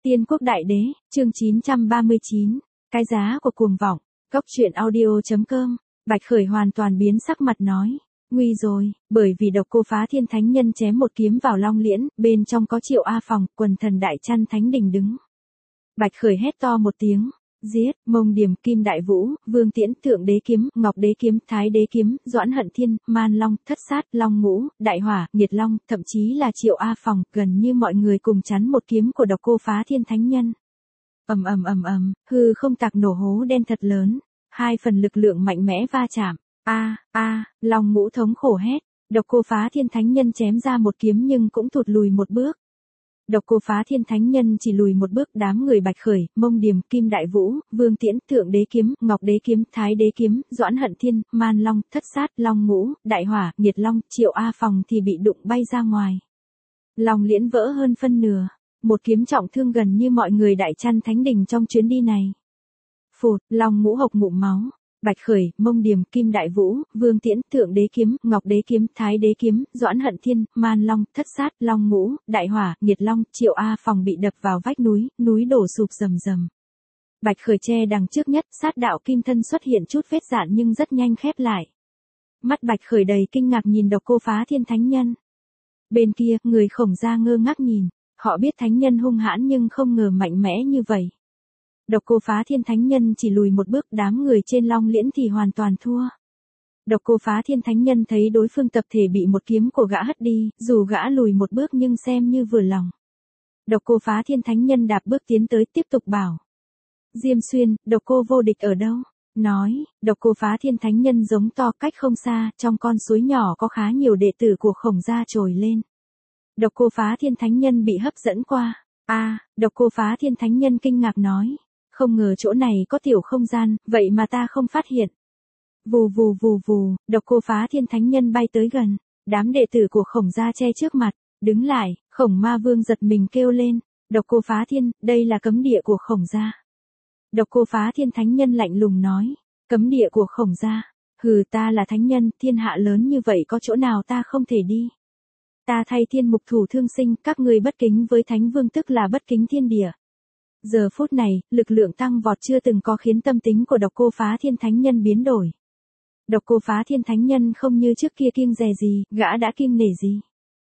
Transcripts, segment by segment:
Tiên Quốc Đại Đế, chương 939, cái giá của cuồng vọng, Cốc Truyện Audio.com, Bạch Khởi hoàn toàn biến sắc mặt nói, nguy rồi, bởi vì Độc Cô Phá Thiên Thánh Nhân chém một kiếm vào Long Liễn, bên trong có Triệu A Phòng, quần thần Đại Chăn Thánh Đình đứng. Bạch Khởi hét to một tiếng, giết, Mông Điểm, Kim Đại Vũ, Vương Tiễn, Thượng Đế Kiếm, Ngọc Đế Kiếm, Thái Đế Kiếm, Doãn Hận Thiên, Man Long, Thất Sát, Long Ngũ, Đại Hỏa, Nghiệt Long, thậm chí là Triệu A Phòng, gần như mọi người cùng chắn một kiếm của Độc Cô Phá Thiên Thánh Nhân. Hư không tạc nổ hố đen thật lớn, hai phần lực lượng mạnh mẽ va chạm. Long Ngũ thống khổ hét, Độc Cô Phá Thiên Thánh Nhân chém ra một kiếm nhưng cũng thụt lùi một bước. Độc Cô Phá Thiên Thánh Nhân chỉ lùi một bước, đám người Bạch Khởi, Mông Điểm, Kim Đại Vũ, Vương Tiễn, Thượng Đế Kiếm, Ngọc Đế Kiếm, Thái Đế Kiếm, Doãn Hận Thiên, Man Long, Thất Sát, Long Ngũ, Đại Hỏa, Nghiệt Long, Triệu A Phòng thì bị đụng bay ra ngoài. Long Liễn vỡ hơn phân nửa, một kiếm trọng thương gần như mọi người Đại Chăn Thánh Đình trong chuyến đi này. Phụt, Long Ngũ hộc ngụm máu. Bạch Khởi, Mông Điểm, Kim Đại Vũ, Vương Tiễn, Thượng Đế Kiếm, Ngọc Đế Kiếm, Thái Đế Kiếm, Doãn Hận Thiên, Man Long, Thất Sát, Long Ngũ, Đại Hỏa, Nghiệt Long, Triệu A Phòng bị đập vào vách núi, núi đổ sụp rầm rầm. Bạch Khởi che đằng trước nhất, sát đạo kim thân xuất hiện chút vết dạn nhưng rất nhanh khép lại. Mắt Bạch Khởi đầy kinh ngạc nhìn Độc Cô Phá Thiên Thánh Nhân. Bên kia, người Khổng Gia ngơ ngác nhìn, họ biết Thánh Nhân hung hãn nhưng không ngờ mạnh mẽ như vậy. Độc Cô Phá Thiên Thánh Nhân chỉ lùi một bước, đám người trên Long Liễn thì hoàn toàn thua. Độc Cô Phá Thiên Thánh Nhân thấy đối phương tập thể bị một kiếm của gã hất đi, dù gã lùi một bước nhưng xem như vừa lòng. Độc Cô Phá Thiên Thánh Nhân đạp bước tiến tới tiếp tục bảo. Diêm Xuyên, Độc Cô vô địch ở đâu? Nói, Độc Cô Phá Thiên Thánh Nhân giống to cách không xa, trong con suối nhỏ có khá nhiều đệ tử của Khổng Gia trồi lên. Độc Cô Phá Thiên Thánh Nhân bị hấp dẫn qua. Độc Cô Phá Thiên Thánh Nhân kinh ngạc nói. Không ngờ chỗ này có tiểu không gian, vậy mà ta không phát hiện. Vù, Độc Cô Phá Thiên Thánh Nhân bay tới gần, đám đệ tử của Khổng Gia che trước mặt, đứng lại, Khổng Ma Vương giật mình kêu lên, Độc Cô Phá Thiên, đây là cấm địa của Khổng Gia. Độc Cô Phá Thiên Thánh Nhân lạnh lùng nói, cấm địa của Khổng Gia, hừ, ta là thánh nhân, thiên hạ lớn như vậy có chỗ nào ta không thể đi. Ta thay thiên mục thủ thương sinh, các ngươi bất kính với Thánh Vương tức là bất kính thiên địa. Giờ phút này, lực lượng tăng vọt chưa từng có khiến tâm tính của Độc Cô Phá Thiên Thánh Nhân biến đổi. Độc Cô Phá Thiên Thánh Nhân không như trước kia kiêng dè gì, gã đã kiêng nể gì.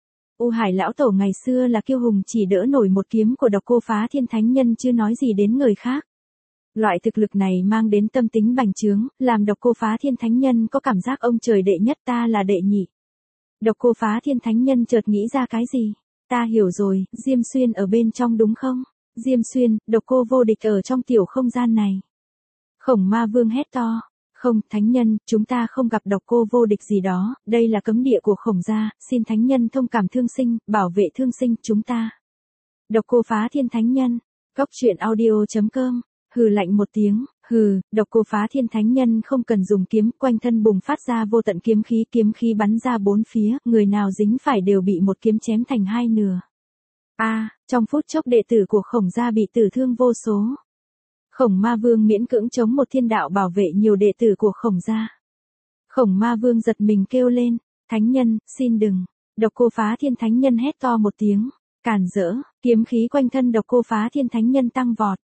U Hải lão tổ ngày xưa là kiêu hùng chỉ đỡ nổi một kiếm của Độc Cô Phá Thiên Thánh Nhân chưa nói gì đến người khác. Loại thực lực này mang đến tâm tính bành trướng, làm Độc Cô Phá Thiên Thánh Nhân có cảm giác ông trời đệ nhất ta là đệ nhị. Độc Cô Phá Thiên Thánh Nhân chợt nghĩ ra cái gì? Ta hiểu rồi, Diêm Xuyên ở bên trong đúng không? Diêm Xuyên, Độc Cô vô địch ở trong tiểu không gian này. Khổng Ma Vương hét to. Không, Thánh Nhân, chúng ta không gặp Độc Cô vô địch gì đó, đây là cấm địa của Khổng Gia, xin Thánh Nhân thông cảm thương sinh, bảo vệ thương sinh chúng ta. Độc Cô Phá Thiên Thánh Nhân, Cốc Truyện Audio.com, hừ lạnh một tiếng, hừ, Độc Cô Phá Thiên Thánh Nhân không cần dùng kiếm, quanh thân bùng phát ra vô tận kiếm khí bắn ra bốn phía, người nào dính phải đều bị một kiếm chém thành hai nửa. Trong phút chốc đệ tử của Khổng Gia bị tử thương vô số. Khổng Ma Vương miễn cưỡng chống một thiên đạo bảo vệ nhiều đệ tử của Khổng Gia. Khổng Ma Vương giật mình kêu lên, Thánh Nhân, xin đừng. Độc Cô Phá Thiên Thánh Nhân hét to một tiếng, cản rỡ, kiếm khí quanh thân Độc Cô Phá Thiên Thánh Nhân tăng vọt.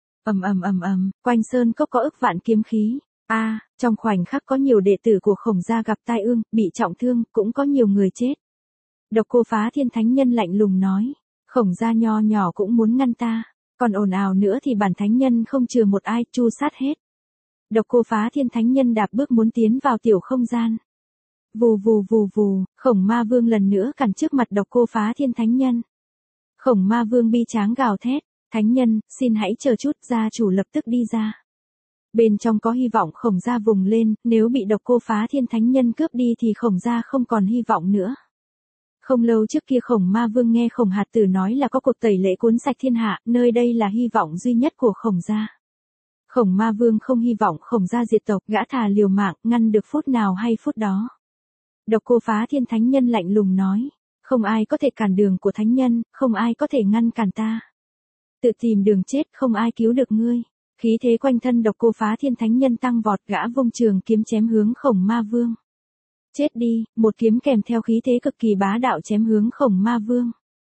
Quanh sơn cốc có ức vạn kiếm khí. Trong khoảnh khắc có nhiều đệ tử của Khổng Gia gặp tai ương, bị trọng thương, cũng có nhiều người chết. Độc Cô Phá Thiên Thánh Nhân lạnh lùng nói. Khổng Gia nho nhỏ cũng muốn ngăn ta, còn ồn ào nữa thì bản Thánh Nhân không chừa một ai, chu sát hết. Độc Cô Phá Thiên Thánh Nhân đạp bước muốn tiến vào tiểu không gian. Vù, Khổng Ma Vương lần nữa cản trước mặt Độc Cô Phá Thiên Thánh Nhân. Khổng Ma Vương bi tráng gào thét, Thánh Nhân, xin hãy chờ chút, gia chủ lập tức đi ra. Bên trong có hy vọng. Khổng Gia vùng lên, nếu bị Độc Cô Phá Thiên Thánh Nhân cướp đi thì Khổng Gia không còn hy vọng nữa. Không lâu trước kia Khổng Ma Vương nghe Khổng Hạt Tử nói là có cuộc tẩy lễ cuốn sạch thiên hạ, nơi đây là hy vọng duy nhất của Khổng Gia. Khổng Ma Vương không hy vọng Khổng Gia diệt tộc, gã thà liều mạng, ngăn được phút nào hay phút đó. Độc Cô Phá Thiên Thánh Nhân lạnh lùng nói, không ai có thể cản đường của Thánh Nhân, không ai có thể ngăn cản ta. Tự tìm đường chết, không ai cứu được ngươi. Khí thế quanh thân Độc Cô Phá Thiên Thánh Nhân tăng vọt, gã vung trường kiếm chém hướng Khổng Ma Vương. Chết đi, một kiếm kèm theo khí thế cực kỳ bá đạo chém hướng Khổng Ma Vương.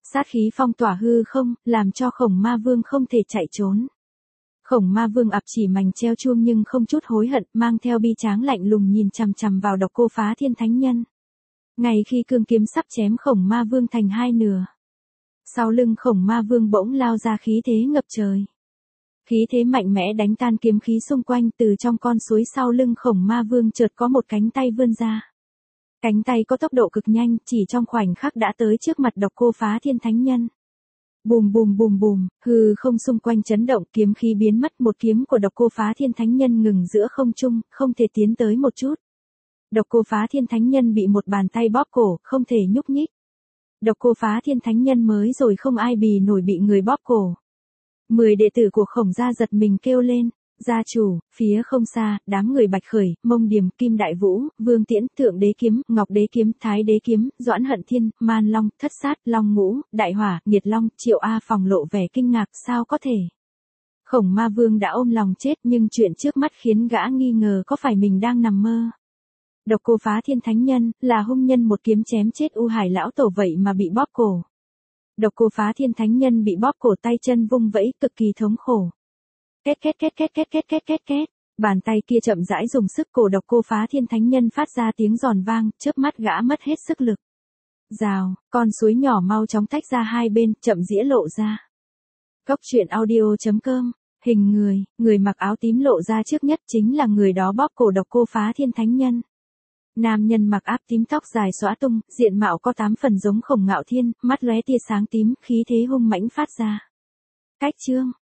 Sát khí phong tỏa hư không, làm cho Khổng Ma Vương không thể chạy trốn. Khổng Ma Vương ập chỉ mảnh treo chuông nhưng không chút hối hận, mang theo bi tráng lạnh lùng nhìn chằm chằm vào Độc Cô Phá Thiên Thánh Nhân. Ngay khi cương kiếm sắp chém Khổng Ma Vương thành hai nửa, sau lưng Khổng Ma Vương bỗng lao ra khí thế ngập trời. Khí thế mạnh mẽ đánh tan kiếm khí xung quanh, từ trong con suối sau lưng Khổng Ma Vương chợt có một cánh tay vươn ra. Cánh tay có tốc độ cực nhanh, chỉ trong khoảnh khắc đã tới trước mặt Độc Cô Phá Thiên Thánh Nhân. Bùm bùm bùm bùm, hư không xung quanh chấn động, kiếm khí biến mất, một kiếm của Độc Cô Phá Thiên Thánh Nhân ngừng giữa không trung, không thể tiến tới một chút. Độc Cô Phá Thiên Thánh Nhân bị một bàn tay bóp cổ, không thể nhúc nhích. Độc Cô Phá Thiên Thánh Nhân mới rồi không ai bì nổi bị người bóp cổ. 10 đệ tử của Khổng gia giật mình kêu lên. Gia chủ, phía không xa, đám người Bạch Khởi, Mông Điềm, Kim Đại Vũ, Vương Tiễn, Thượng Đế Kiếm, Ngọc Đế Kiếm, Thái Đế Kiếm, Doãn Hận Thiên, Man Long, Thất Sát, Long Ngũ, Đại Hỏa, Nghiệt Long, Triệu A Phòng lộ vẻ kinh ngạc, sao có thể. Khổng Ma Vương đã ôm lòng chết, nhưng chuyện trước mắt khiến gã nghi ngờ có phải mình đang nằm mơ. Độc Cô Phá Thiên Thánh Nhân, là hung nhân một kiếm chém chết U Hải lão tổ vậy mà bị bóp cổ. Độc Cô Phá Thiên Thánh Nhân bị bóp cổ, tay chân vung vẫy, cực kỳ thống khổ. Két két két két két két két két két. Bàn tay kia chậm rãi dùng sức, cổ Độc Cô Phá Thiên Thánh Nhân phát ra tiếng giòn vang, chớp mắt gã mất hết sức lực. Rào, con suối nhỏ mau chóng tách ra hai bên, chậm rãi lộ ra. Cốc truyện audio.com. Hình người mặc áo tím lộ ra trước nhất chính là người đó bóp cổ Độc Cô Phá Thiên Thánh Nhân. Nam nhân mặc áo tím, tóc dài xõa tung, diện mạo có 8 phần giống Khổng Ngạo Thiên, mắt lóe tia sáng tím, khí thế hung mãnh phát ra. Cách chương